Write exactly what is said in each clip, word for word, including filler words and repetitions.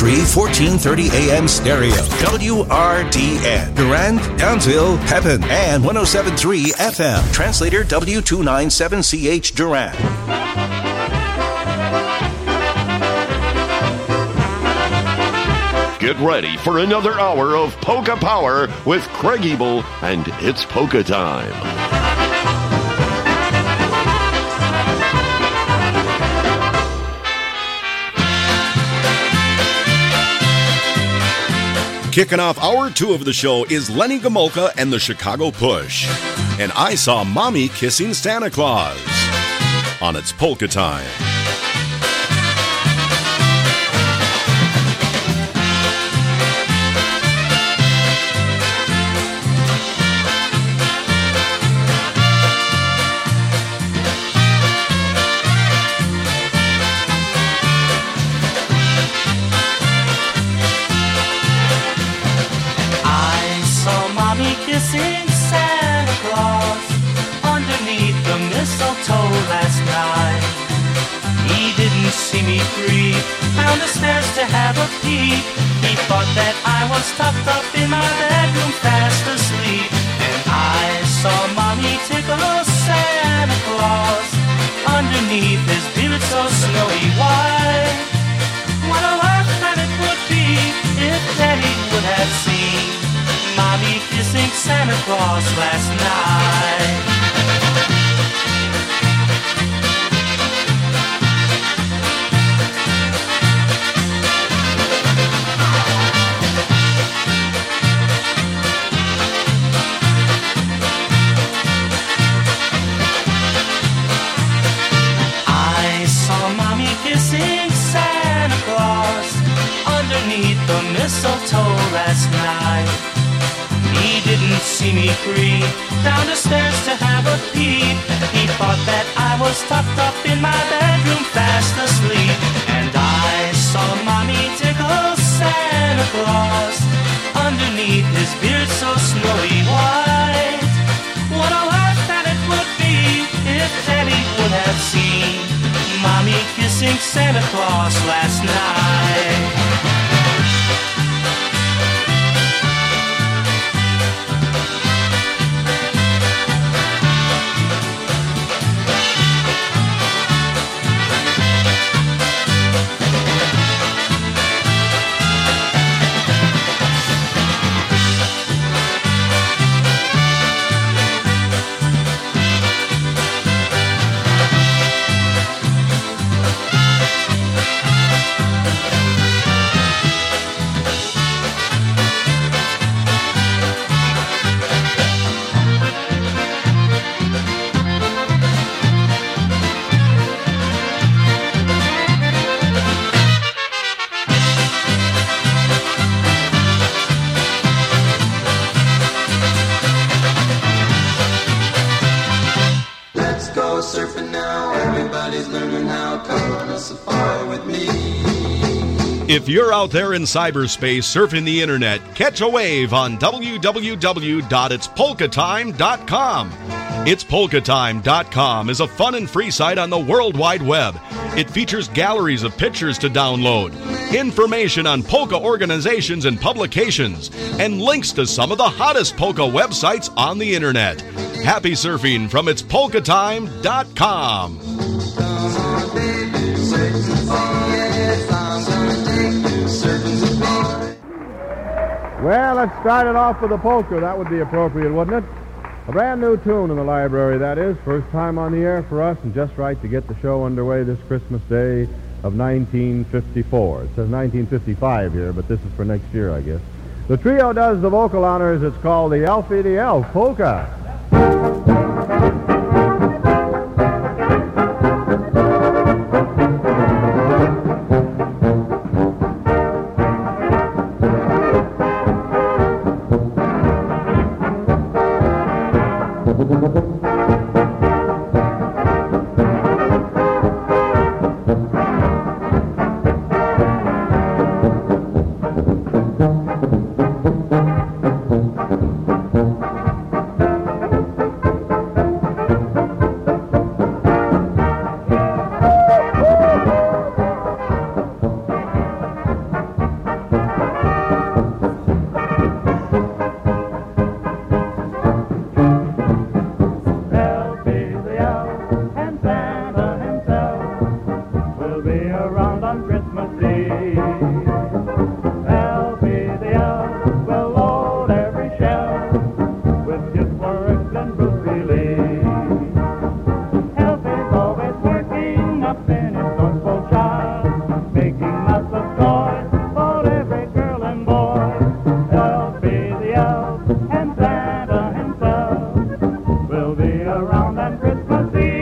three, fourteen thirty A M stereo. W R D N. Durand, Townsville, Pepin, and one oh seven point three F M. Translator W two ninety-seven C H Durand. Get ready for another hour of Polka Power with Craig Ebel, and it's polka time. Kicking off hour two of the show is Lenny Gomulka and the Chicago Push. And I Saw Mommy Kissing Santa Claus on It's Polka Time. Kissing Santa Claus underneath the mistletoe last night. He didn't see me creep down the stairs to have a peep. He thought that I was tucked up in my bedroom fast asleep. And I saw Mommy tickle Santa Claus underneath his beard so snowy white. What a laugh that it would be if Daddy would have seen Mommy kissing Santa Claus last night. I saw Mommy kissing Santa Claus underneath the mistletoe last night. He didn't see me creep down the stairs to have a peep. He thought that I was tucked up in my bedroom fast asleep. And I saw Mommy tickle Santa Claus underneath his beard so snowy white. What a laugh that it would be if Daddy would have seen Mommy kissing Santa Claus last night. If you're out there in cyberspace surfing the internet, catch a wave on w w w dot its polka time dot com. It's polka time dot com is a fun and free site on the World Wide Web. It features galleries of pictures to download, information on polka organizations and publications, and links to some of the hottest polka websites on the internet. Happy surfing from its polka time dot com. Well, let's start it off with a polka. That would be appropriate, wouldn't it? A brand new tune in the library, that is. First time on the air for us, and just right to get the show underway this Christmas Day of nineteen fifty-four. It says nineteen fifty-five here, but this is for next year, I guess. The trio does the vocal honors. It's called the Elfie the Elf Polka. elves with gifts for Rex and Brucey Lee. Elf is always working up in his North shop, making lots of toys for every girl and boy. Elf is the elf, and Santa himself will be around on Christmas Eve.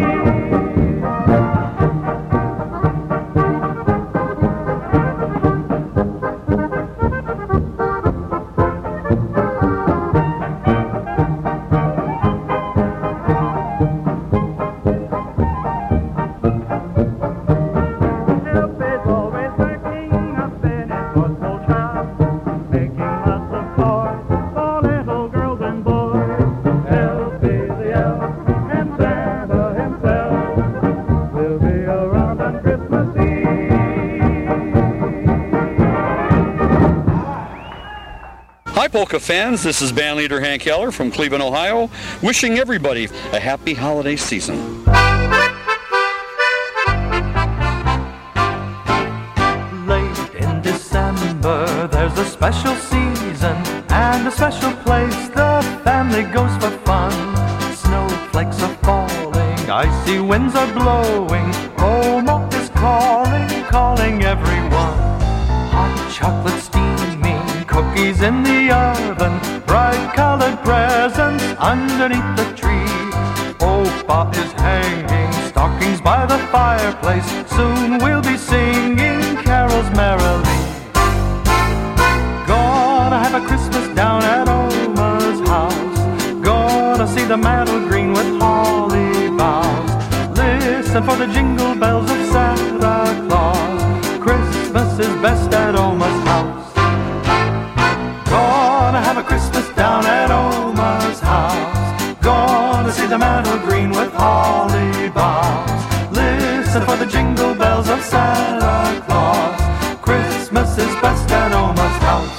Hi, polka fans. This is bandleader Hank Keller from Cleveland, Ohio, wishing everybody a happy holiday season. Late in December, there's a special season and a special place the family goes for fun. Snowflakes are falling, icy winds are blowing, home is calling, calling everyone. Hot chocolate steaming, cookies in the oven, bright colored presents underneath the tree. Opa is hanging stockings by the fireplace, soon we'll be singing carols merrily. Gonna have a Christmas down at Oma's house, gonna see the mantle green with holly boughs. Listen for the jingle bells of Santa Claus, Christmas is best at Oma's house. Gonna have a Christmas down at Oma's house, gonna see the mantle green with holly boughs. Listen for the jingle bells of Santa Claus, Christmas is best at Oma's house.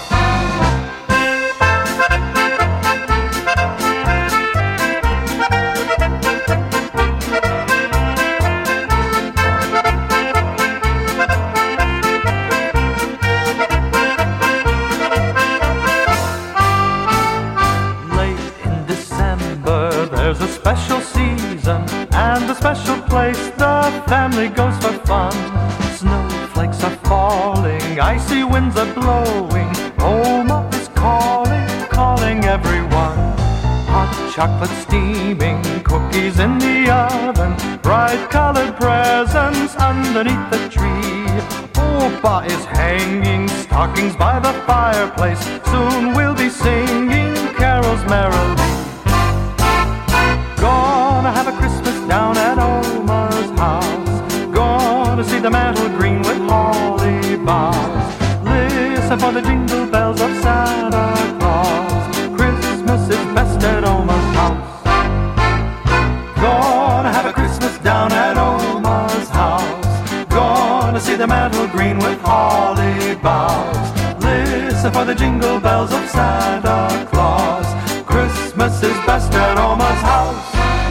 There's a special season and a special place the family goes for fun. Snowflakes are falling, icy winds are blowing, Oma is calling, calling everyone. Hot chocolate steaming, cookies in the oven, bright colored presents underneath the tree. Opa is hanging stockings by the fireplace, soon we'll be singing carols merrily. Gonna have a Christmas down at Oma's house, gonna see the mantle green with holly boughs. Listen for the jingle bells of Santa Claus, Christmas is best at Oma's house. Gonna have a Christmas down at Oma's house, gonna see the mantle green with holly boughs. Listen for the jingle bells of Santa Claus, Christmas is best at Oma's house.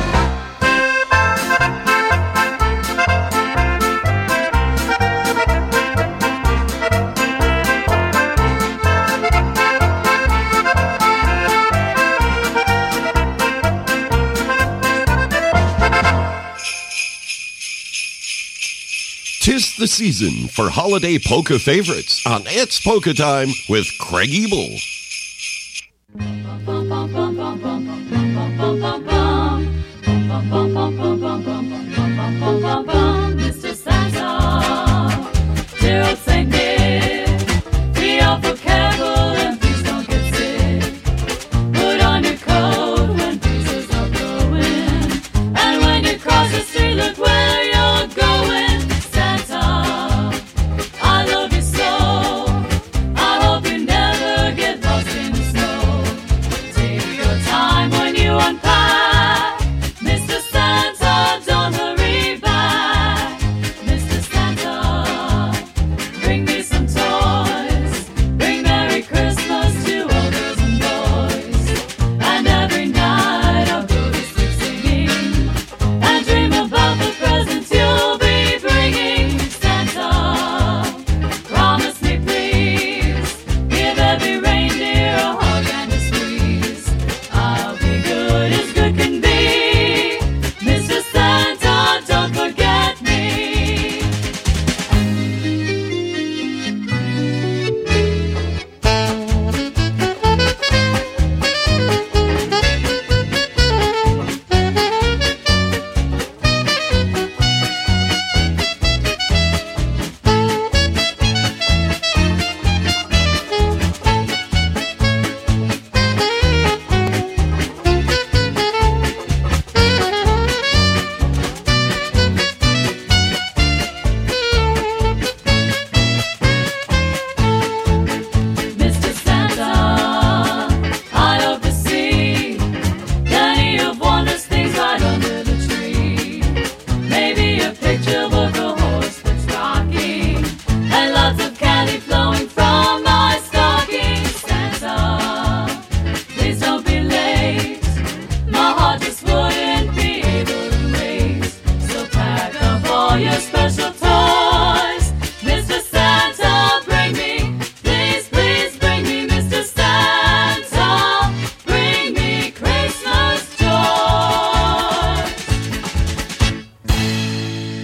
Tis the season for holiday polka favorites on It's Polka Time with Craig Ebel. Mister Santa, dear old Saint Nick, be awful careful and please don't get sick. Put on your coat when breezes are blowing, and when you cross the street, look where you're going. Santa, I love you so, I hope you never get lost in the snow. Take your time when you unpack.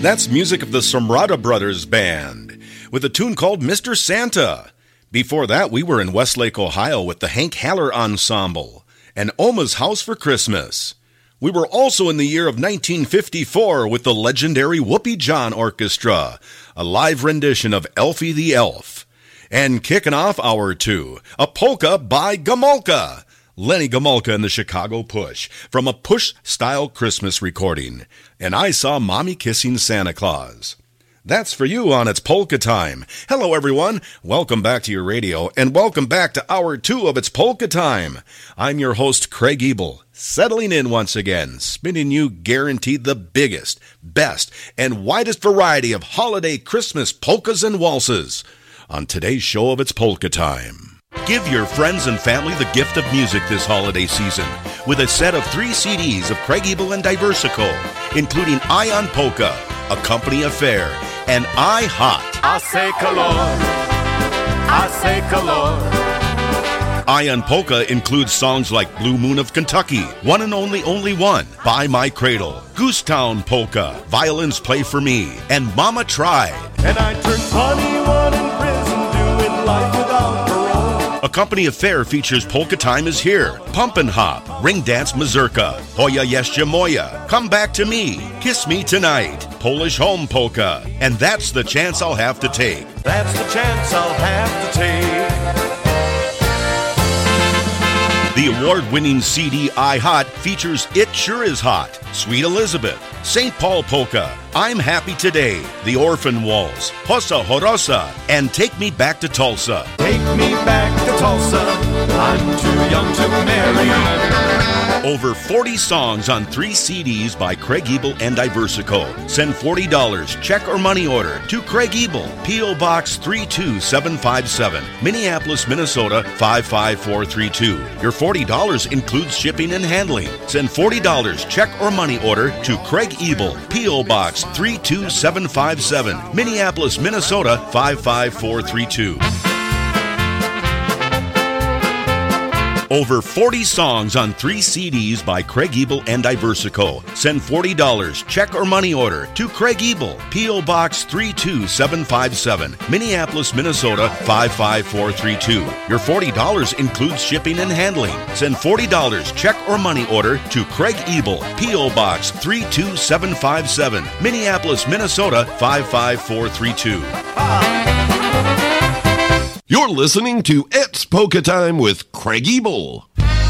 that's music of the Somrata Brothers Band with a tune called Mister Santa. Before that, we were in Westlake, Ohio with the Hank Haller Ensemble and Oma's House for Christmas. We were also in the year of nineteen fifty-four with the legendary Whoopie John Orchestra, a live rendition of Elfie the Elf. And kicking off hour two, a polka by Gomulka, Lenny Gomulka and the Chicago Push, from a Push-style Christmas recording. And I Saw Mommy Kissing Santa Claus. That's for you on It's Polka Time. Hello, everyone. Welcome back to your radio, and welcome back to Hour two of It's Polka Time. I'm your host, Craig Ebel, settling in once again, spinning you guaranteed the biggest, best, and widest variety of holiday Christmas polkas and waltzes on today's show of It's Polka Time. Give your friends and family the gift of music this holiday season with a set of three C Ds of Craig Ebel and Diversico, including Ion Polka, A Company Affair, and I Hot. I say color, I say color. Ion Polka includes songs like Blue Moon of Kentucky, One and Only Only One, By My Cradle, Goosetown Polka, Violins Play for Me, and Mama Tried. And I turned twenty-one in prison, doing life without parole. A Company Affair features Polka Time Is Here, Pumpin' Hop, Ring Dance Mazurka, Hoya Jeszcze Moja, Come Back to Me, Kiss Me Tonight, Polish Home Polka, and That's the Chance I'll Have to Take. That's the chance I'll have to take. The award-winning C D I Hot features It Sure Is Hot, Sweet Elizabeth, Saint Paul Polka, I'm Happy Today, The Orphan Waltz, Hossa Horosa, and Take Me Back to Tulsa. Take me back to Tulsa, I'm too young to marry. Over forty songs on three C Ds by Craig Ebel and Diversico. Send forty dollars, check or money order, to Craig Ebel, P O. Box three two seven five seven, Minneapolis, Minnesota five five four three two. Your forty dollars includes shipping and handling. Send forty dollars, check or money order, to Craig Ebel, P O. Box three two seven five seven, Minneapolis, Minnesota five five four three two. Over forty songs on three C Ds by Craig Ebel and Diversico. Send forty dollars, check or money order, to Craig Ebel, P O. Box three two seven five seven, Minneapolis, Minnesota five five four three two. Your forty dollars includes shipping and handling. Send forty dollars, check or money order, to Craig Ebel, P O. Box three two seven five seven, Minneapolis, Minnesota five five four three two. You're listening to It's Polka Time with Craig Ebel.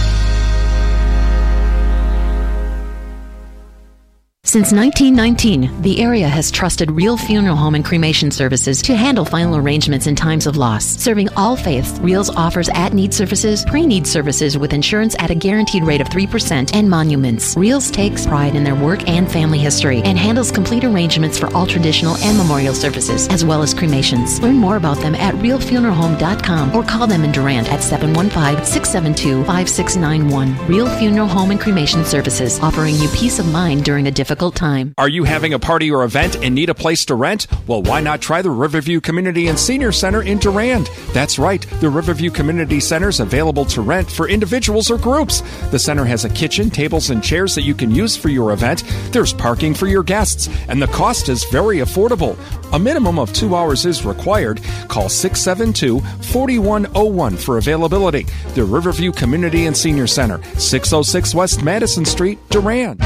Since nineteen nineteen, the area has trusted Real Funeral Home and Cremation Services to handle final arrangements in times of loss. Serving all faiths, Reals offers at-need services, pre-need services with insurance at a guaranteed rate of three percent, and monuments. Reals takes pride in their work and family history and handles complete arrangements for all traditional and memorial services, as well as cremations. Learn more about them at real funeral home dot com or call them in Durant at seven one five, six seven two, five six nine one. Real Funeral Home and Cremation Services, offering you peace of mind during a difficult time. Are you having a party or event and need a place to rent? Well, why not try the Riverview Community and Senior Center in Durand? That's right, the Riverview Community Center is available to rent for individuals or groups. The center has a kitchen, tables, and chairs that you can use for your event. There's parking for your guests, and the cost is very affordable. A minimum of two hours is required. Call six seven two, four one zero one for availability. The Riverview Community and Senior Center, six oh six West Madison Street, Durand.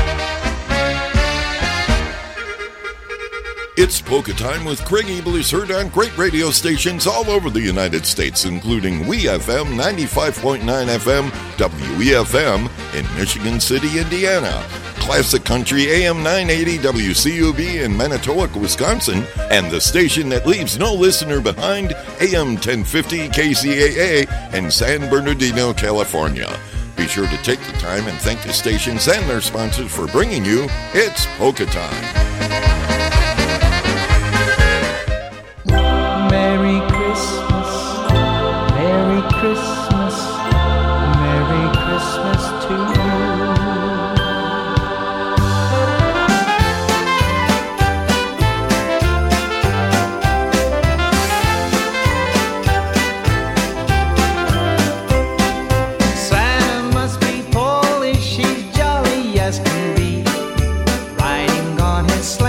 It's Polka Time with Craig Ebel is heard on great radio stations all over the United States, including W E F M ninety-five point nine F M, W E F M in Michigan City, Indiana, Classic Country A M nine eighty W C U B in Manitowoc, Wisconsin, and the station that leaves no listener behind, A M ten fifty K C A A in San Bernardino, California. Be sure to take the time and thank the stations and their sponsors for bringing you It's Polka Time. Merry Christmas, Merry Christmas, Merry Christmas to you. Santa must be Polish, he's jolly as can be, riding on his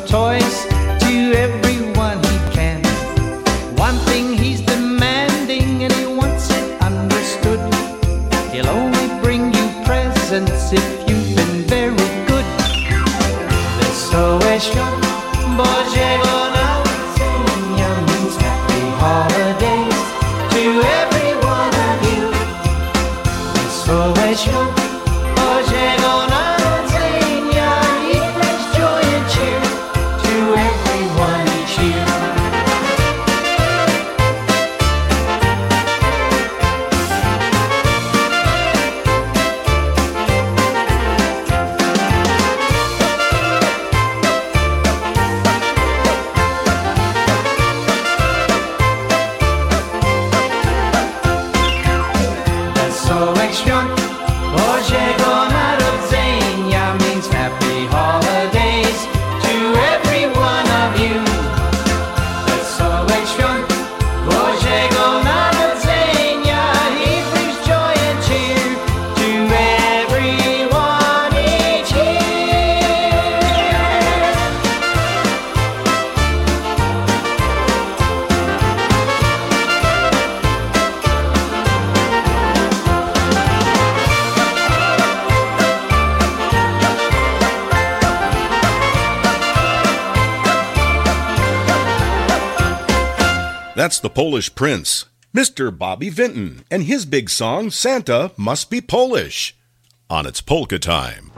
toys to everyone he can. One thing he's demanding and he wants it understood. He'll only bring you presents if you've been very good. Eso es yo, voy llegó la seña means happy holidays to every one of you. Eso es yo, voy llegó la seña, he brings joy and cheer to everyone each year. That's the Polish Prince, Mister Bobby Vinton, and his big song, Santa Must Be Polish, on It's Polka Time.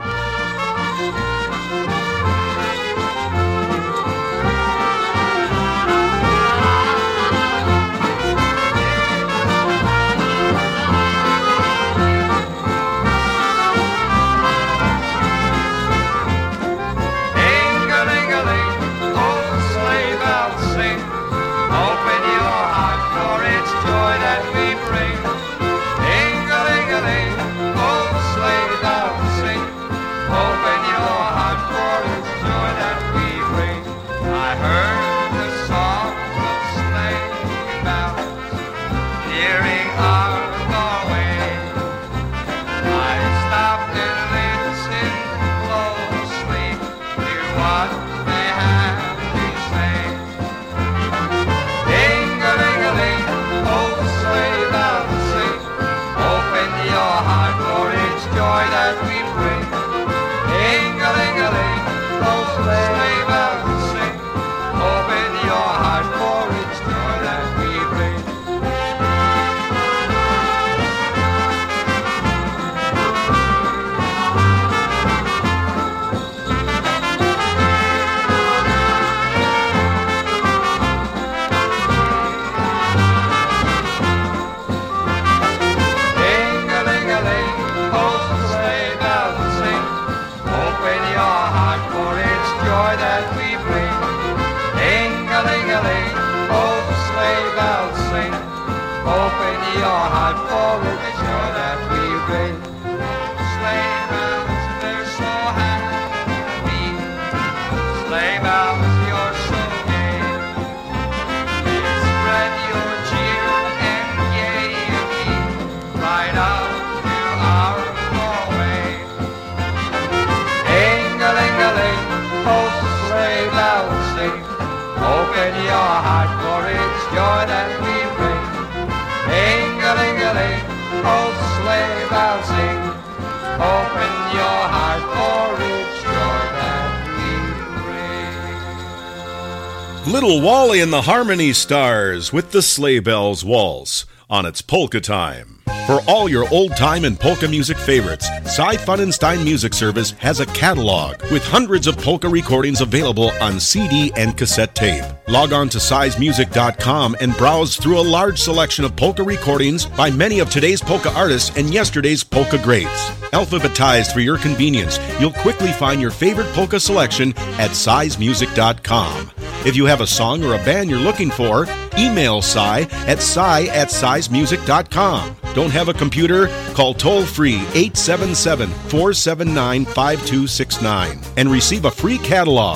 Little Wally and the Harmony Stars with the Sleigh Bells Waltz on It's Polka Time. For all your old-time and polka music favorites, Cy Funenstein Music Service has a catalog with hundreds of polka recordings available on C D and cassette tape. Log on to size music dot com and browse through a large selection of polka recordings by many of today's polka artists and yesterday's polka greats. Alphabetized for your convenience, you'll quickly find your favorite polka selection at size music dot com. If you have a song or a band you're looking for, email Cy at cy at size music dot com. Don't have a computer? Call toll-free eight seven seven, four seven nine, five two six nine and receive a free catalog.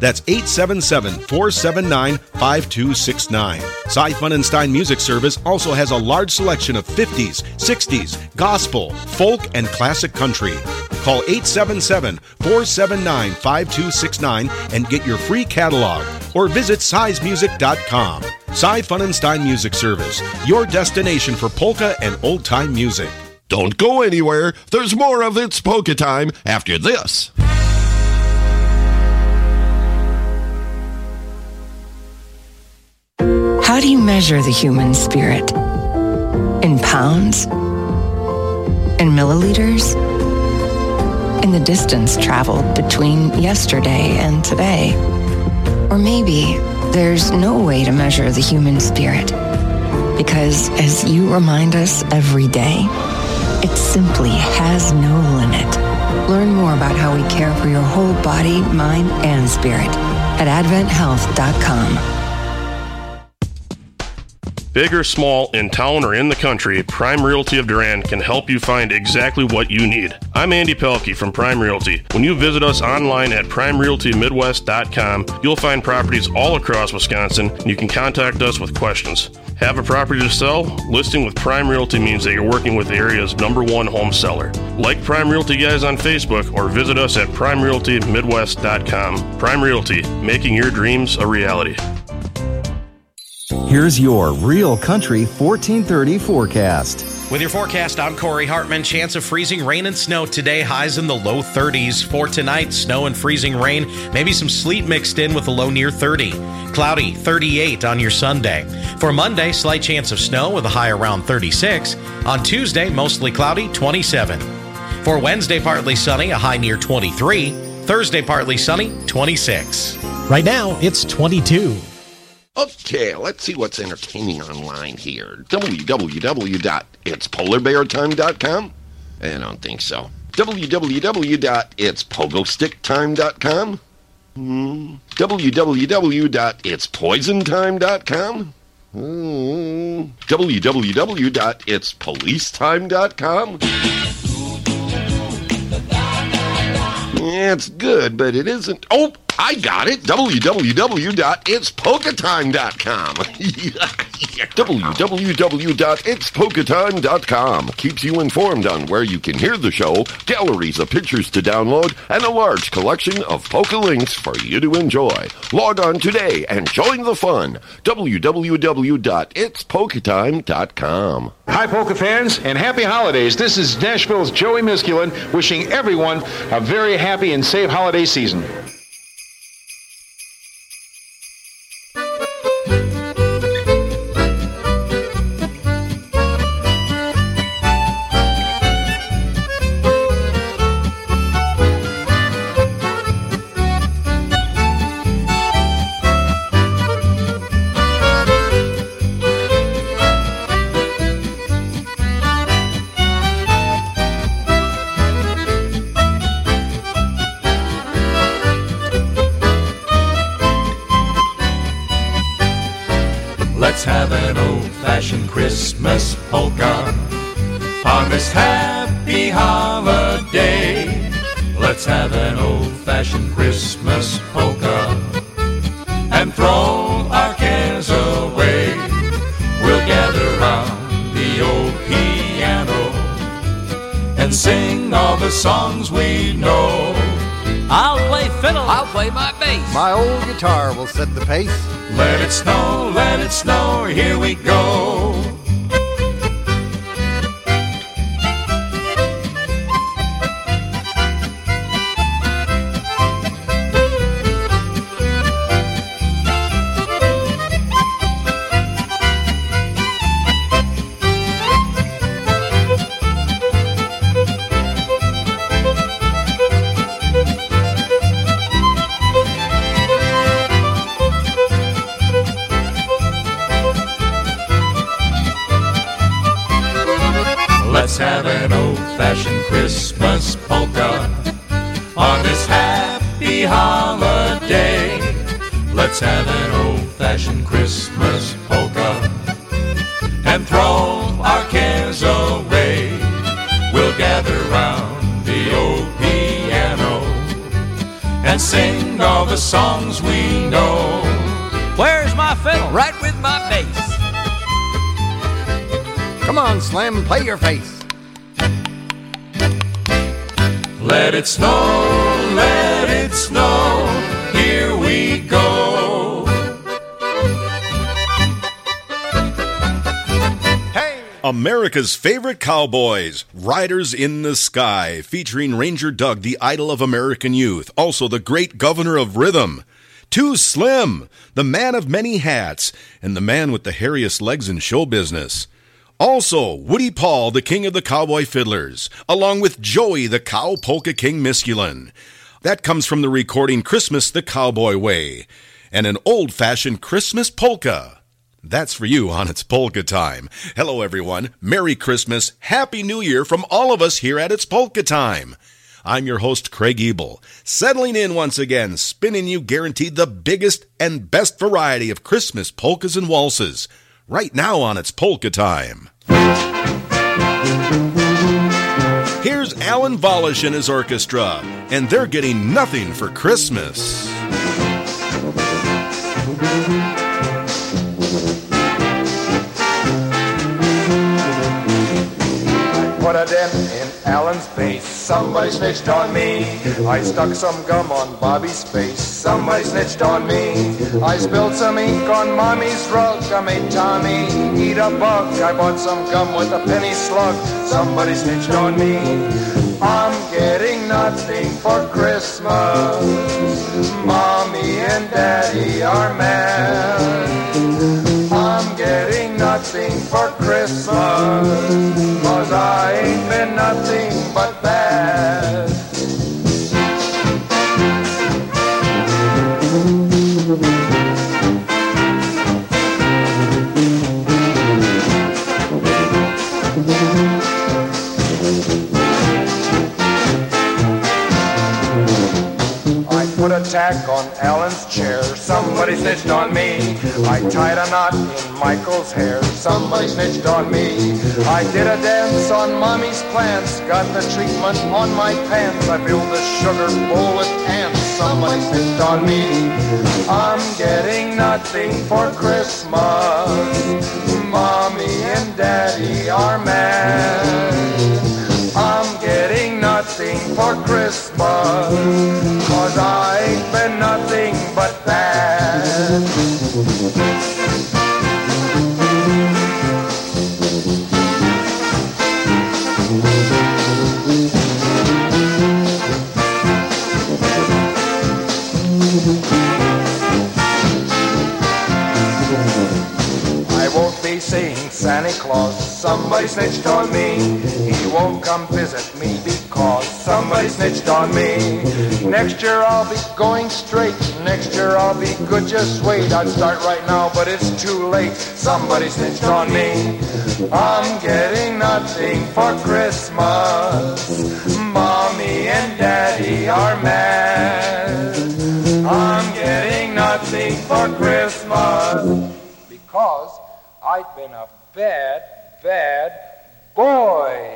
That's eight seven seven, four seven nine, five two six nine. Cy Funenstein Music Service also has a large selection of fifties, sixties, gospel, folk, and classic country. Call eight seven seven, four seven nine, five two six nine and get your free catalog, or visit size music dot com. Cy Funenstein Music Service, your destination for polka and old-time music. Don't go anywhere. There's more of It's Polka Time after this. How do you measure the human spirit? In pounds? In milliliters? In the distance traveled between yesterday and today? Or maybe there's no way to measure the human spirit, because as you remind us every day, it simply has no limit. Learn more about how we care for your whole body, mind, and spirit at advent health dot com. Big or small, in town or in the country, Prime Realty of Durand can help you find exactly what you need. I'm Andy Pelkey from Prime Realty. When you visit us online at prime realty midwest dot com, you'll find properties all across Wisconsin, and you can contact us with questions. Have a property to sell? Listing with Prime Realty means that you're working with the area's number one home seller. Like Prime Realty Guys on Facebook or visit us at prime realty midwest dot com. Prime Realty, making your dreams a reality. Here's your Real Country fourteen thirty forecast. With your forecast, I'm Corey Hartman. Chance of freezing rain and snow today. Highs in the low thirties. For tonight, snow and freezing rain. Maybe some sleet mixed in with a low near thirty. Cloudy, thirty-eight on your Sunday. For Monday, slight chance of snow with a high around thirty-six. On Tuesday, mostly cloudy, twenty-seven. For Wednesday, partly sunny, a high near twenty-three. Thursday, partly sunny, twenty-six. Right now, it's twenty-two. Okay, let's see what's entertaining online here. w w w dot its polar bear time dot com? I don't think so. w w w dot its pogo stick time dot com? Hmm. w w w dot its poison time dot com? Hmm. w w w dot its police time dot com? Yeah, it's good, but it isn't. Oh, I got it. w w w dot its polka time dot com. w w w dot its polka time dot com keeps you informed on where you can hear the show, galleries of pictures to download, and a large collection of polka links for you to enjoy. Log on today and join the fun. w w w dot its polka time dot com. Hi, polka fans, and happy holidays. This is Nashville's Joey Miskulin wishing everyone a very happy and safe holiday season. Let's have an old-fashioned Christmas polka on this happy holiday. Let's have an old-fashioned Christmas polka and throw our cares away. We'll gather round the old piano and sing all the songs we know. I'll play fiddle. I'll play my bass. My old guitar will set the pace. Let it snow, let it snow, here we go. Let's have an old-fashioned Christmas polka on this happy holiday. Let's have an old-fashioned Christmas polka and throw our cares away. We'll gather round the old piano and sing sing all the songs we know. Where's my fiddle? Right with my bass. Come on, Slim, play your face. Let it snow, let it snow, here we go. Hey! America's favorite cowboys, Riders in the Sky, featuring Ranger Doug, the idol of American youth, also the great governor of rhythm. Too Slim, the man of many hats, and the man with the hairiest legs in show business. Also, Woody Paul, the king of the cowboy fiddlers, along with Joey, the cow polka king Misculin. That comes from the recording Christmas the Cowboy Way, and an old-fashioned Christmas polka. That's for you on It's Polka Time. Hello, everyone. Merry Christmas. Happy New Year from all of us here at It's Polka Time. I'm your host, Craig Ebel, settling in once again, spinning you guaranteed the biggest and best variety of Christmas polkas and waltzes, right now on It's Polka Time. Here's Alan Volish and his orchestra, and they're getting nothing for Christmas. Put a dent in Alan's face. Somebody snitched on me. I stuck some gum on Bobby's face. Somebody snitched on me. I spilled some ink on Mommy's rug. I made Tommy eat a bug. I bought some gum with a penny slug. Somebody snitched on me. I'm getting nothing for Christmas. Mommy and Daddy are mad. I'm getting nothing for Christmas, 'cause I ain't been nothing but bad. I put a tack on Alan's chair. Somebody snitched on me. I tied a knot in Michael's hair. Somebody snitched on me. I did a dance on Mommy's plants. Got the treatment on my pants. I filled the sugar bowl with ants. Somebody snitched on me. I'm getting nothing for Christmas. Mommy and Daddy are mad. I'm getting nothing for Christmas, 'cause I ain't been nothing but bad. I won't be seeing Santa Claus. Somebody snitched on me. He won't come visit me because somebody snitched on me. Next year I'll be going straight. Next year I'll be good, just wait. I'd start right now, but it's too late. Somebody snitched on me. I'm getting nothing for Christmas. Mommy and Daddy are mad. I'm getting nothing for Christmas because I've been a bad, bad boy.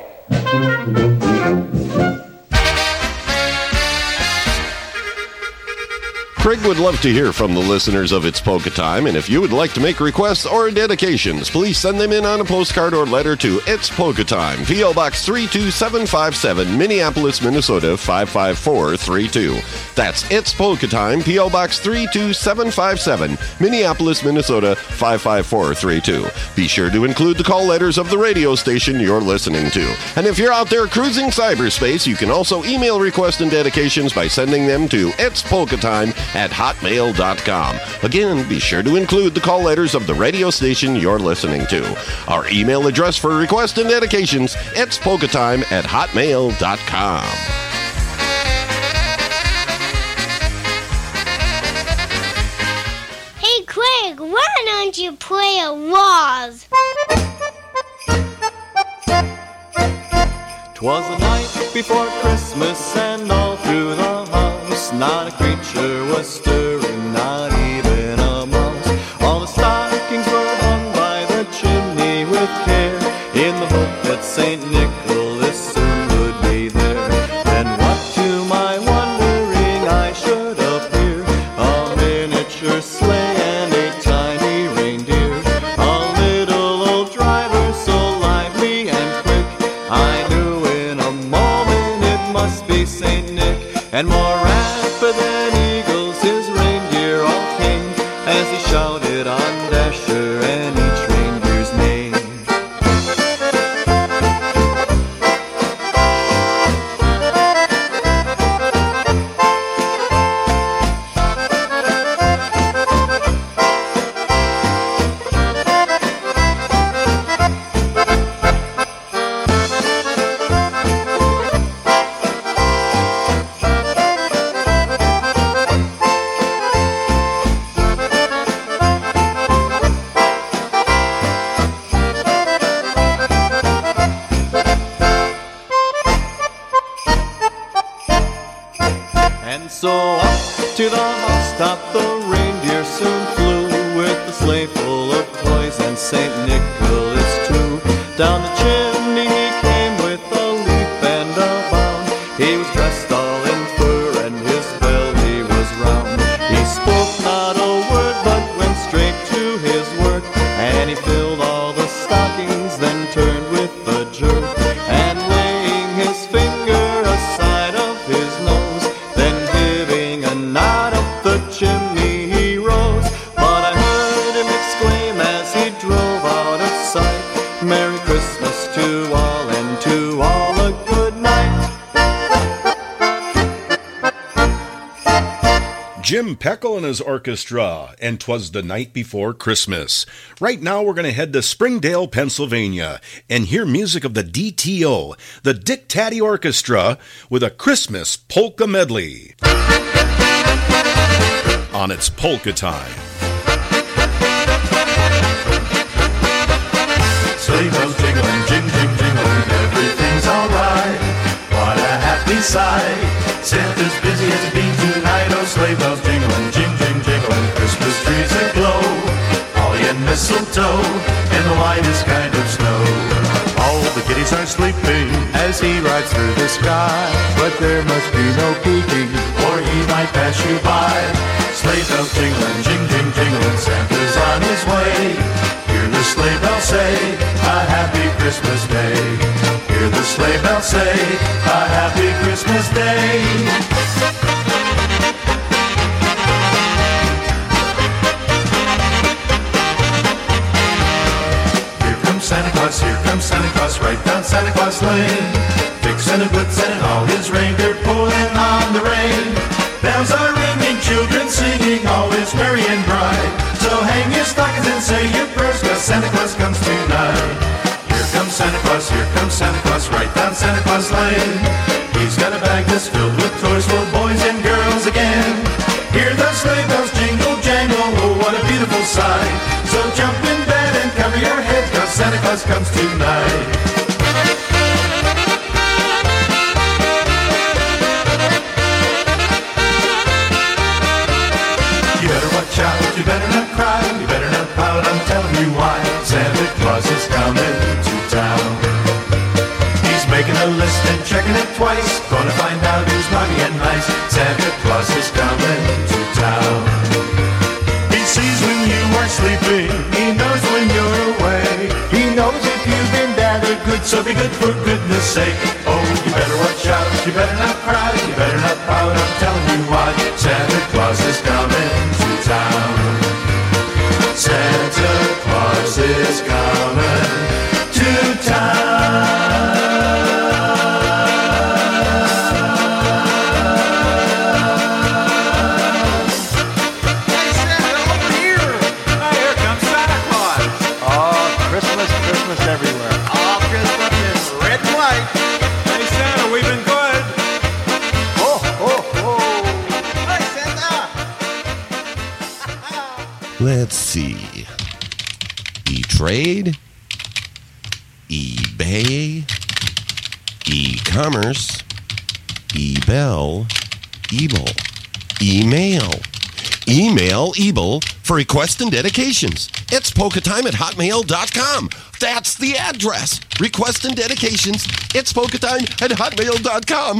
Craig would love to hear from the listeners of It's Polka Time, and if you would like to make requests or dedications, please send them in on a postcard or letter to It's Polka Time, P O. Box three two seven five seven, Minneapolis, Minnesota five five four three two. That's It's Polka Time, P O. Box three two seven five seven, Minneapolis, Minnesota five five four three two. Be sure to include the call letters of the radio station you're listening to. And if you're out there cruising cyberspace, you can also email requests and dedications by sending them to It's Polka Time at hotmail dot com. Again, be sure to include the call letters of the radio station you're listening to. Our email address for requests and dedications, it's polka time at hotmail dot com. Hey, Craig, why don't you play a waltz? 'Twas the night before Christmas, and all through the house not a creature was stirring, not even a mouse. All the stockings were hung by the chimney with care, in the hope that Saint Nicholas soon would be there. Then what to my wondering I should appear, Dasher sleigh and a tiny reindeer. A little old driver so lively and quick. I knew in a moment it must be Saint Nick. And more rapid than eagles his reindeer all came, as he shouted on Dasher and each reindeer's name. And so up to the housetop the reindeer soon flew, with the sleigh full of toys and Saint Nicholas too. Down the chimney he came with a leap and a bound. He was dressed all in fur and his belly was round. He spoke not a word but went straight to his work, and he filled all the stockings, then turned with a jerk, and laying his finger aside of his nose, then giving a nod up the chimney he rose. But I heard him exclaim as he drove out of sight, Merry Christmas to all, and to all a good night. Jim Peckle and his orchestra, and 'Twas the Night Before Christmas. Right now we're going to head to Springdale, Pennsylvania, and hear music of the D T O, the Dick Taddy Orchestra, with a Christmas polka medley. On its Polka Time. Sleigh bells jingling, jing, jing, jingling, everything's alright. What a happy sight. Santa's busy as a bee tonight. Oh, sleigh bells jingling, jing, jing, jingling, Christmas trees aglow. Holly and mistletoe, and the lightest kind of snow. All the kiddies are sleeping as he rides through the sky, but there must be no peeking, or he might pass you by. Sleigh bells jingling, jing, jing, jingling, Santa's on his way. Hear the sleigh bells say, a happy Christmas day. Hear the sleigh bells say, a happy Christmas day. Here comes Santa Claus, here comes Santa Claus, right down Santa Claus Lane. Fixing a good Santa and all his reindeer pulling on the rein. Bells are ringing, children singing, all is merry and bright. So hang your stockings and say your prayers, 'cause Santa Claus comes tonight. Here comes Santa Claus, here comes Santa Claus, right down Santa Claus Lane. He's got a bag that's filled with toys for boys and girls again. Hear the sleigh bells jingle jangle, oh what a beautiful sight. So jump in bed and cover your head, 'cause Santa Claus comes tonight. You better watch out, you better not cry, you better not pout, I'm telling you why. Santa Claus is coming to town. He's making a list and checking it twice, gonna find out who's naughty and nice. Santa Claus is coming to town. He sees when you are sleeping, he knows when you're away. He knows if you've been bad or good, so be good for goodness sake. Oh, you better watch out, you better not cry, you better not pout, I'm telling you why. Santa Claus is coming to town. Santa Claus is coming to town. Hey, Santa, over here. Oh, here comes Santa Claus. Oh, Christmas, Christmas everywhere. All Christmas is red and white. Hey, Santa, we've been good. Oh, oh, oh. Hey, Santa. Let's see. E-Trade, eBay, e-commerce, eBell, Ebel, email. Email Ebel for requests and dedications. It's polka time at hotmail dot com. That's the address. Requests and dedications. It's polka time at hotmail dot com.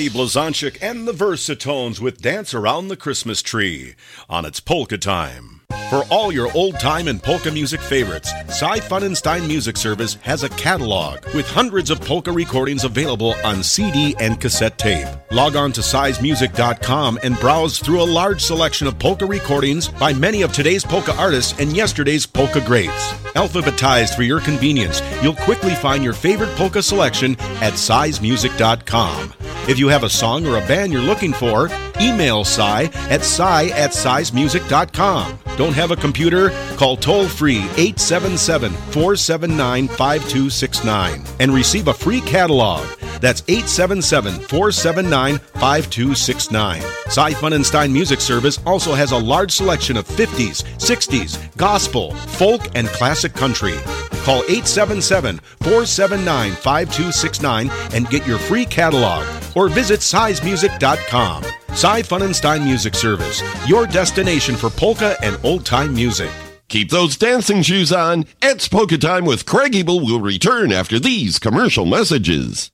Eddie Blazonczyk and the Versatones with Dance Around the Christmas Tree on It's Polka Time. For all your old-time and polka music favorites, Cy Funenstein Music Service has a catalog with hundreds of polka recordings available on C D and cassette tape. Log on to size music dot com and browse through a large selection of polka recordings by many of today's polka artists and yesterday's polka greats. Alphabetized for your convenience, you'll quickly find your favorite polka selection at size music dot com. If you have a song or a band you're looking for, email Cy at cy at size music dot com. Don't have a computer? Call toll-free eight seven seven, four seven nine, five two six nine and receive a free catalog. That's eight seven seven, four seven nine, five two six nine. Cy Funenstein Music Service also has a large selection of fifties, sixties, gospel, folk, and classic country. Call eight seven seven, four seven nine, five two six nine and get your free catalog, or visit size music dot com. Cy Funenstein Music Service, your destination for polka and old-time music. Keep those dancing shoes on. It's Polka Time with Craig Ebel will return after these commercial messages.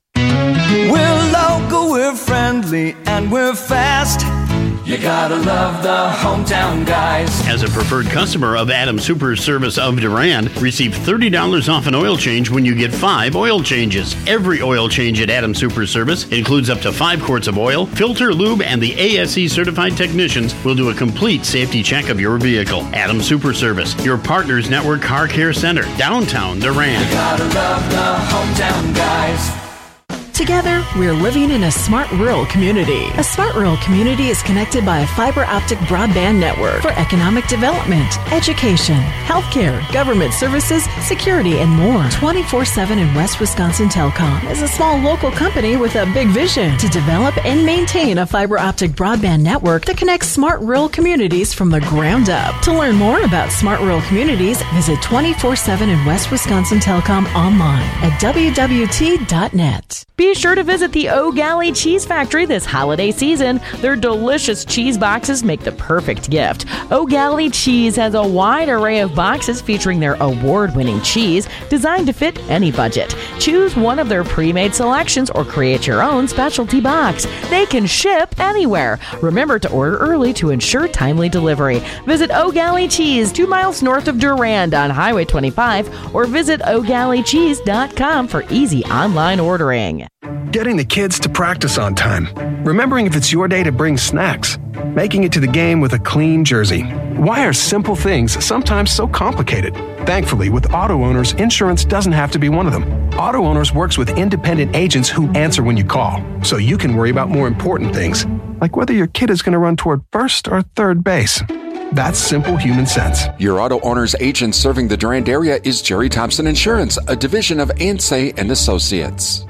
We're local, we're friendly, and we're fast. You gotta love the hometown guys. As a preferred customer of Adam Super Service of Durand, receive thirty dollars off an oil change when you get five oil changes. Every oil change at Adam Super Service includes up to five quarts of oil, filter, lube, and the A S E certified technicians will do a complete safety check of your vehicle. Adam Super Service, your Partners Network Car Care Center, downtown Durand. You gotta love the hometown guys. Together, we're living in a smart rural community. A smart rural community is connected by a fiber optic broadband network for economic development, education, healthcare, government services, security, and more. twenty-four seven in West Wisconsin Telecom is a small local company with a big vision to develop and maintain a fiber optic broadband network that connects smart rural communities from the ground up. To learn more about smart rural communities, visit twenty-four seven in West Wisconsin Telecom online at w w t dot net. Be sure to visit the O'Galley Cheese Factory this holiday season. Their delicious cheese boxes make the perfect gift. O'Galley Cheese has a wide array of boxes featuring their award-winning cheese designed to fit any budget. Choose one of their pre-made selections or create your own specialty box. They can ship anywhere. Remember to order early to ensure timely delivery. Visit O'Galley Cheese, two miles north of Durand on Highway twenty-five, or visit o galley cheese dot com for easy online ordering. Getting the kids to practice on time. Remembering if it's your day to bring snacks. Making it to the game with a clean jersey. Why are simple things sometimes so complicated? Thankfully, with Auto Owners, insurance doesn't have to be one of them. Auto Owners works with independent agents who answer when you call, so you can worry about more important things, like whether your kid is going to run toward first or third base. That's simple human sense. Your Auto Owner's agent serving the Durand area is Jerry Thompson Insurance, a division of Ansay and Associates.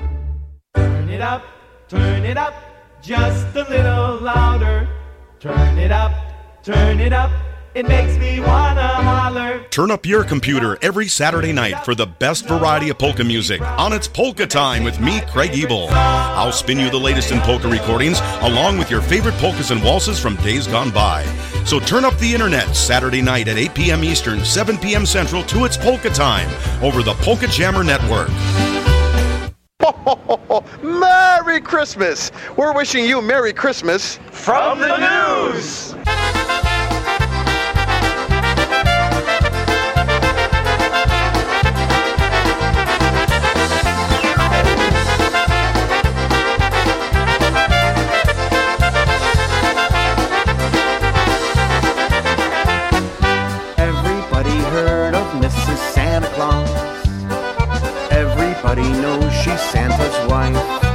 Turn it up, turn it up, just a little louder. Turn it up, turn it up, it makes me wanna holler. Turn up your computer every Saturday night for the best variety of polka music on It's Polka Time with me, Craig Ebel. I'll spin you the latest in polka recordings along with your favorite polkas and waltzes from days gone by. So turn up the internet Saturday night at eight p.m. Eastern, seven p.m. Central to It's Polka Time over the Polka Jammer Network. Merry Christmas! We're wishing you Merry Christmas from the news! Everybody heard of Missus Santa Claus. Everybody knows she's Santa's wife.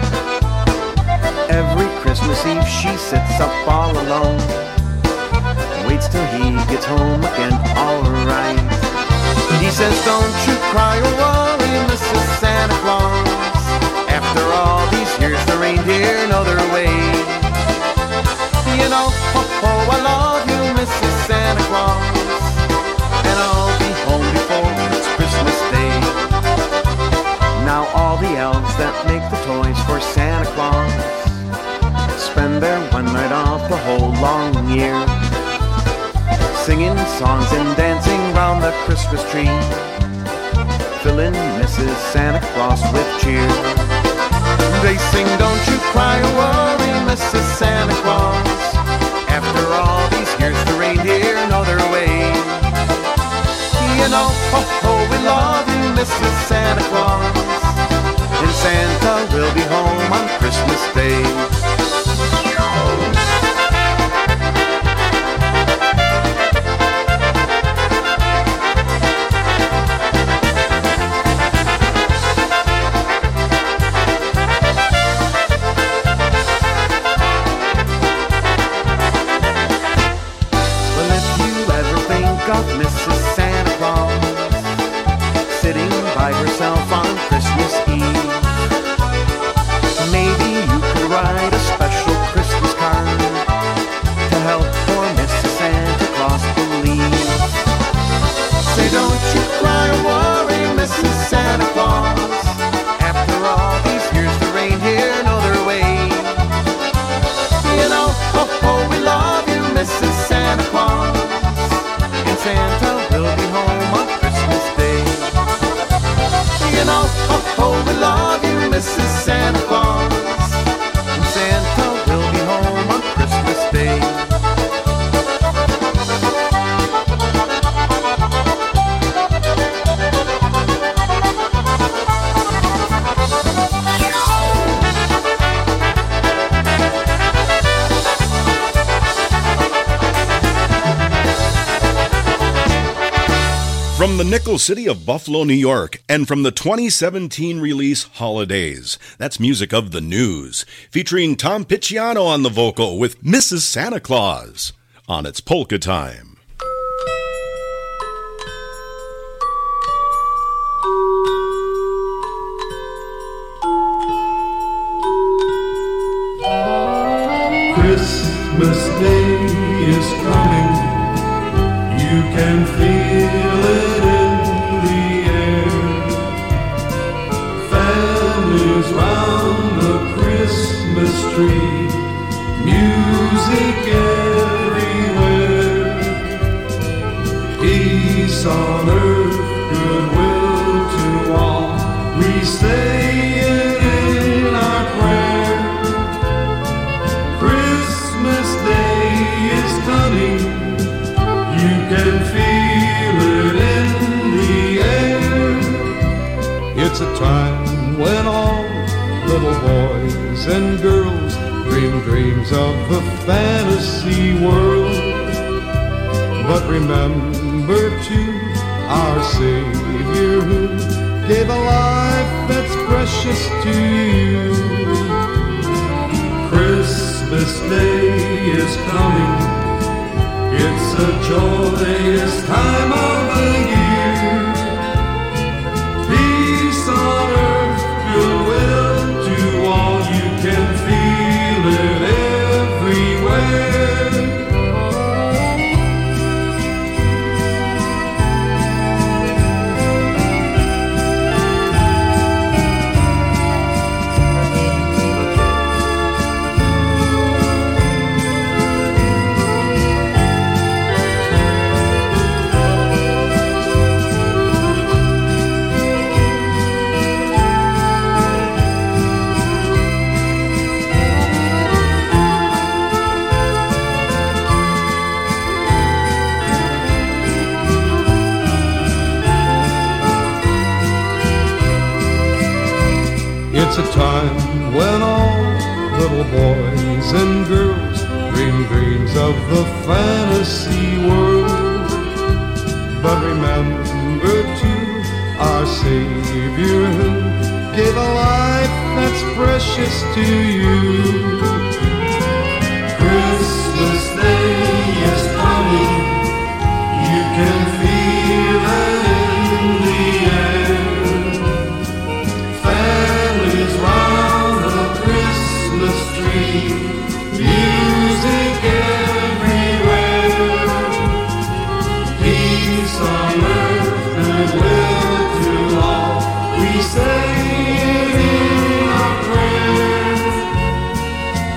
Every Christmas Eve she sits up all alone, waits till he gets home again, alright. He says, don't you cry or worry, Missus Santa Claus. After all these years the reindeer know their way. You know, oh, oh, I love you, Missus Santa Claus, and I'll be home before it's Christmas Day. Now all the elves that make the toys for Santa Claus spend their one night off the whole long year, singing songs and dancing round the Christmas tree, filling Missus Santa Claus with cheer. They sing, don't you cry or worry, Missus Santa Claus. After all these years, the reindeer know their way. You know, ho, ho, we love you, Missus Santa Claus. And Santa will be home on Christmas Day. Of Missus Santa Claus sitting by herself on Christmas Eve. Maybe you could write a special Christmas card to help poor Missus Santa Claus believe. Say, don't you cry or worry, Missus Santa Claus. After all these years, the reindeer know their way. You know, ho, ho, we love you, Missus Santa Claus. Santa will be home on Christmas Day. You know, ho, ho, we love you, Missus Santa Claus. And Santa will be home on Christmas Day. From the Nickel City of Buffalo, New York, and from the twenty seventeen release Holidays, that's music of the news, featuring Tom Picciano on the vocal with Missus Santa Claus on It's Polka Time. Christmas Day is coming. You can feel it in the air. Families round the Christmas tree, music everywhere. Peace on earth, goodwill to all. We say it in our prayer. Christmas Day is coming. You can feel it in the air. It's a time when all little boys and girls dream dreams of the fantasy world. But remember too, our Savior who gave a life that's precious to you. Christmas Day is coming. It's a joyous time of the year. Peace on earth, goodwill to all. You can feel it everywhere. It's a time when all little boys and girls dream dreams of the fantasy world. But remember too, our Savior who gave a life that's precious to you. Christmas Day is coming. You can feel it in the air. Families round the Christmas tree, music everywhere. Peace on earth, goodwill to all. We say it in our prayers.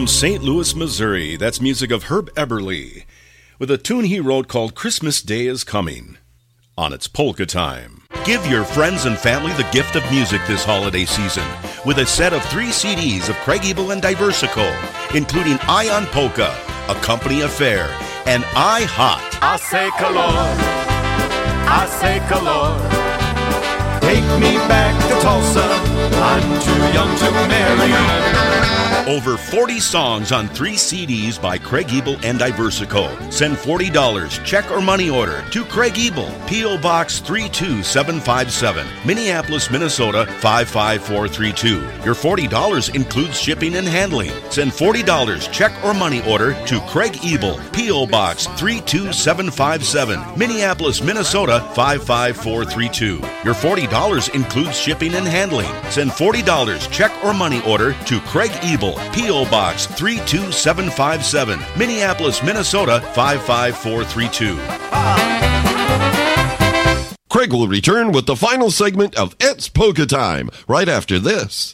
From Saint Louis, Missouri, that's music of Herb Eberle, with a tune he wrote called Christmas Day is Coming, on its Polka Time. Give your friends and family the gift of music this holiday season with a set of three C Ds of Craig Ebel and Diversico, including Eye on Polka, A Company Affair, and I Hot. I say color, I say color. Take me back to Tulsa, I'm too young to marry. Over forty songs on three C Ds by Craig Ebel and Diversico. Send forty dollars, check or money order, to Craig Ebel, P O. Box three two seven five seven, Minneapolis, Minnesota five five four three two. Your forty dollars includes shipping and handling. Send forty dollars, check or money order, to Craig Ebel, P O. Box three two seven five seven, Minneapolis, Minnesota five five four three two. Your forty dollars includes shipping and handling. Send forty dollars, check or money order, to Craig Ebel, P O. Box three two seven five seven, Minneapolis, Minnesota five five four three two. Craig will return with the final segment of It's Polka Time right after this.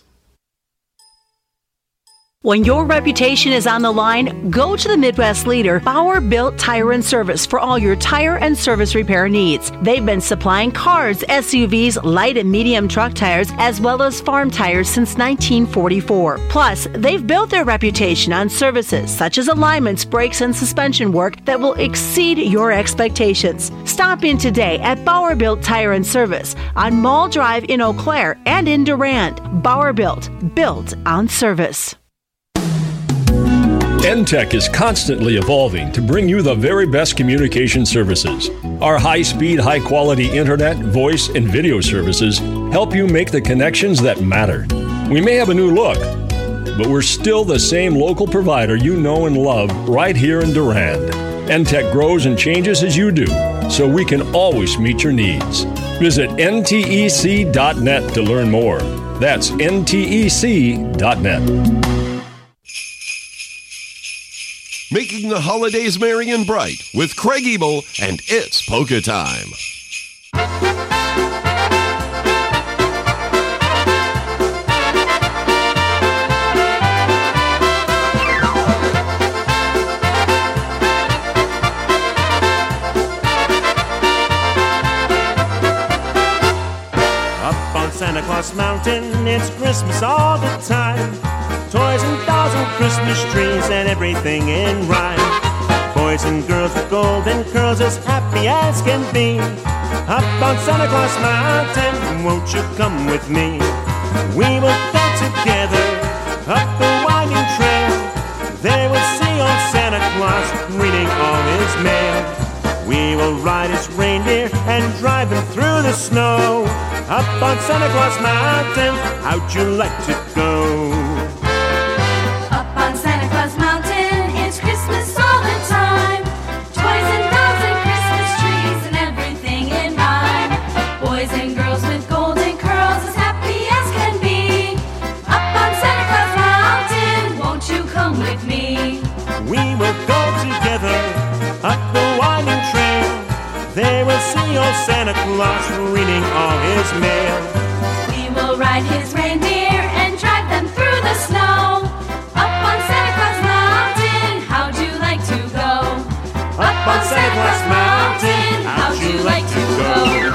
When your reputation is on the line, go to the Midwest leader, Bauer Built Tire and Service, for all your tire and service repair needs. They've been supplying cars, S U Vs, light and medium truck tires, as well as farm tires since nineteen forty-four. Plus, they've built their reputation on services such as alignments, brakes, and suspension work that will exceed your expectations. Stop in today at Bauer Built Tire and Service on Mall Drive in Eau Claire and in Durand. Bauer Built, built on service. N T E C is constantly evolving to bring you the very best communication services. Our high-speed, high-quality internet, voice, and video services help you make the connections that matter. We may have a new look, but we're still the same local provider you know and love right here in Durand. N T E C grows and changes as you do, so we can always meet your needs. Visit N T E C dot net to learn more. That's N T E C dot net. Making the holidays merry and bright with Craig Ebel and It's Polka Time. Up on Santa Claus Mountain, it's Christmas all the time. Toys and dolls and Christmas trees and everything in rhyme. Boys and girls with golden curls as happy as can be. Up on Santa Claus Mountain, won't you come with me? We will go together up the winding trail. There we'll see old Santa Claus reading all his mail. We will ride his reindeer and drive him through the snow. Up on Santa Claus Mountain, how'd you like to go? Old Santa Claus reading all his mail. We will ride his reindeer and drive them through the snow. Up on Santa Claus Mountain, how'd you like to go? Up on Santa Claus Mountain, how'd you like to go?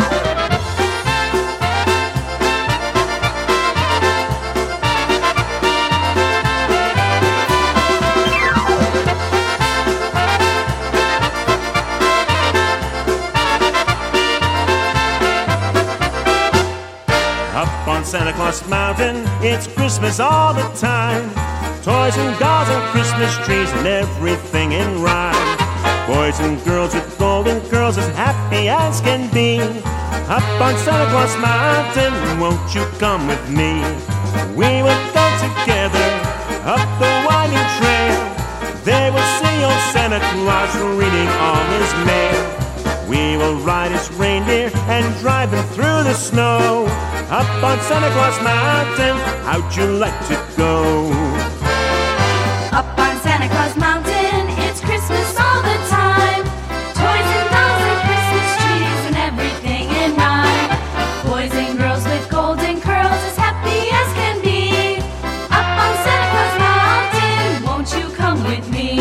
Santa Claus Mountain, it's Christmas all the time. Toys and dolls and Christmas trees and everything in rhyme. Boys and girls with golden curls as happy as can be. Up on Santa Claus Mountain, won't you come with me? We will go together up the winding trail. There we'll see old Santa Claus reading all his mail. We will ride his reindeer and drive him through the snow. Up on Santa Claus Mountain, how'd you like to go? Up on Santa Claus Mountain, it's Christmas all the time. Toys and dolls and Christmas trees and everything in rhyme. Boys and girls with golden curls as happy as can be. Up on Santa Claus Mountain, won't you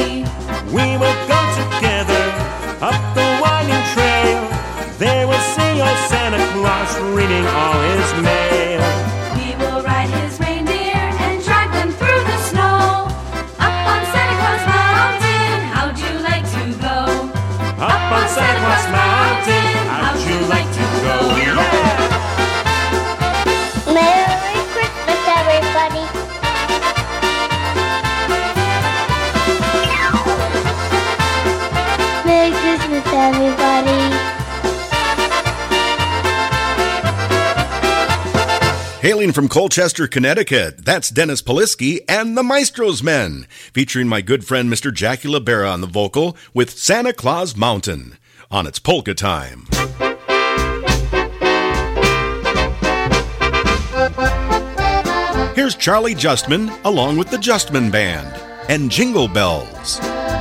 sleigh. We would go together up the winding trail. There we'd see old Santa Claus reading all his mail. We will ride his reindeer and drive them through the snow. Up on Santa Claus Mountain, how'd you like to go? Up on Santa Claus Mountain, how'd you like to go? Yeah! Merry Christmas, everybody. Merry Christmas, everybody. Hailing from Colchester, Connecticut, that's Dennis Polisky and the Maestro's Men, featuring my good friend Mister Jackie Libera on the vocal with Santa Claus Mountain on It's Polka Time. Here's Charlie Justman along with the Justman Band and Jingle Bells.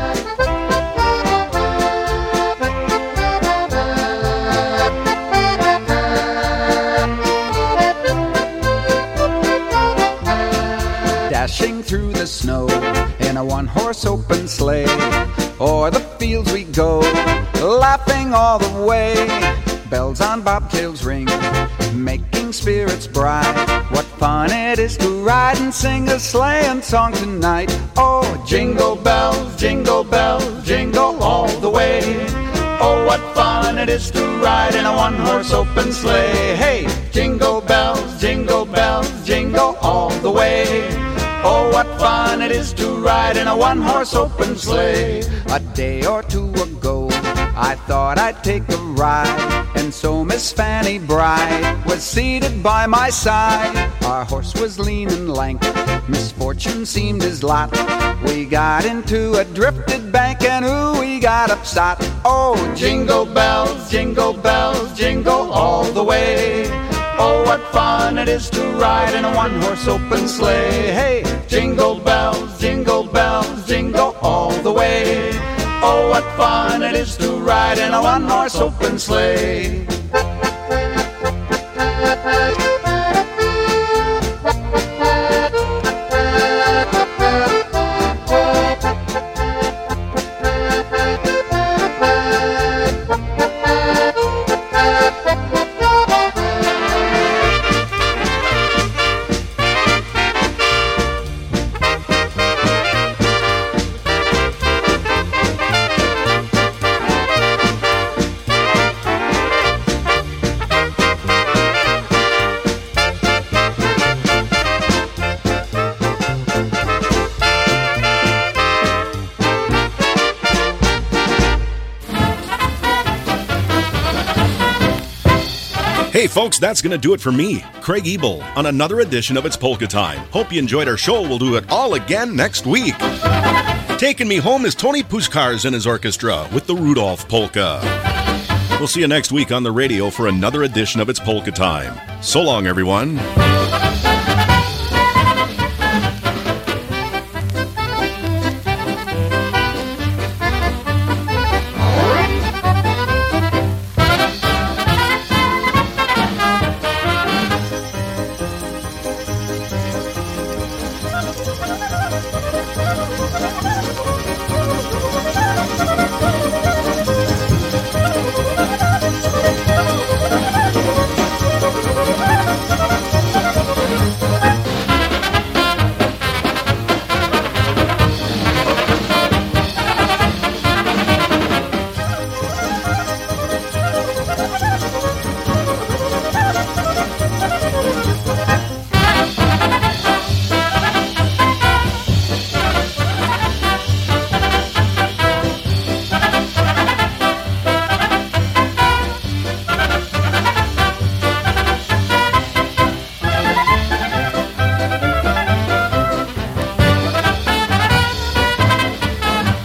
Dashing through the snow in a one-horse open sleigh, o'er the fields we go, laughing all the way. Bells on bobtails ring, making spirits bright. What fun it is to ride and sing a sleighing song tonight. Oh, jingle bells, jingle bells, jingle all the way. Oh, what fun it is to ride in a one-horse open sleigh. Hey, jingle bells, jingle bells, jingle all the way. Oh, what fun it is to ride in a one-horse open sleigh. A day or two ago, I thought I'd take a ride, and so Miss Fanny Bride was seated by my side. Our horse was lean and lank, misfortune seemed his lot. We got into a drifted bank, and ooh, we got upset. Oh, jingle bells, jingle bells, jingle all the way. Oh, what fun it is to ride in a one-horse open sleigh. Hey, jingle bells, jingle bells, jingle all the way. Oh, what fun it is to ride in a one-horse open sleigh. Hey folks, that's going to do it for me, Craig Ebel, on another edition of It's Polka Time. Hope you enjoyed our show. We'll do it all again next week. Taking me home is Tony Puskars and his orchestra with the Rudolph Polka. We'll see you next week on the radio for another edition of It's Polka Time. So long, everyone.